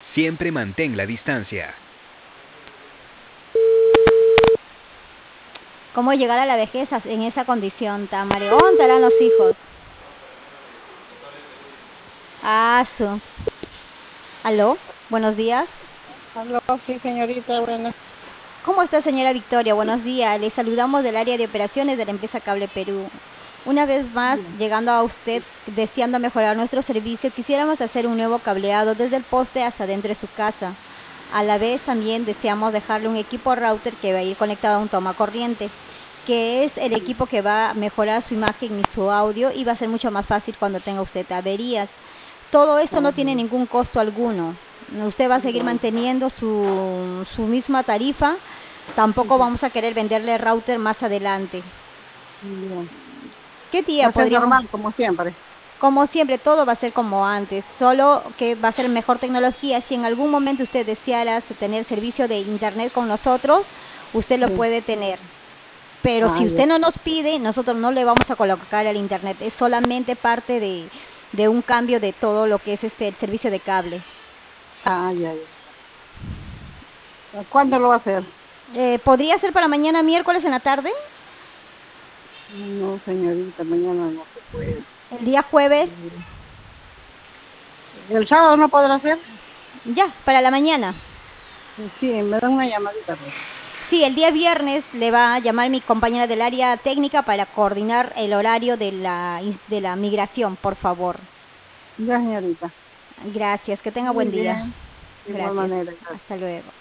Siempre mantén la distancia. ¿Cómo llegar a la vejez en esa condición tan mareón estarán los hijos? Ah, su. ¿Aló? Buenos días. Aló, sí, señorita, bueno, ¿Cómo está, señora Victoria? Buenos días. Le saludamos del área de operaciones de la empresa Cable Perú. Una vez más, bien. llegando a usted, deseando mejorar nuestro servicio, quisiéramos hacer un nuevo cableado desde el poste hasta dentro de su casa. A la vez, también deseamos dejarle un equipo router que va a ir conectado a un toma corriente, que es el equipo que va a mejorar su imagen y su audio y va a ser mucho más fácil cuando tenga usted averías. Todo esto no tiene Ajá, ningún costo alguno. Usted va a seguir ya, manteniendo su misma tarifa. Tampoco ujú, vamos a querer venderle router más adelante. bien. ¿Qué Va día a ser podríamos? normal, como siempre. Como siempre, todo va a ser como antes, solo que va a ser mejor tecnología. Si en algún momento usted deseara tener servicio de internet con nosotros, usted lo Sí. puede tener. Pero Ah, si ya. usted no nos pide, nosotros no le vamos a colocar el internet. Es solamente parte de un cambio de todo lo que es el servicio de cable. Ah, ya, ya. ¿Cuándo lo va a hacer? ¿Podría ser para mañana miércoles en la tarde? No, señorita, mañana no se puede. ¿El día jueves? Mm, ¿El sábado no podrá ser? Ya, para la mañana. Sí, me da una llamadita, pues. Sí, el día viernes le va a llamar mi compañera del área técnica para coordinar el horario de la migración, por favor. Ya, señorita. Gracias, que tenga Muy buen día. bien. De igual Gracias. manera, gracias. Hasta luego.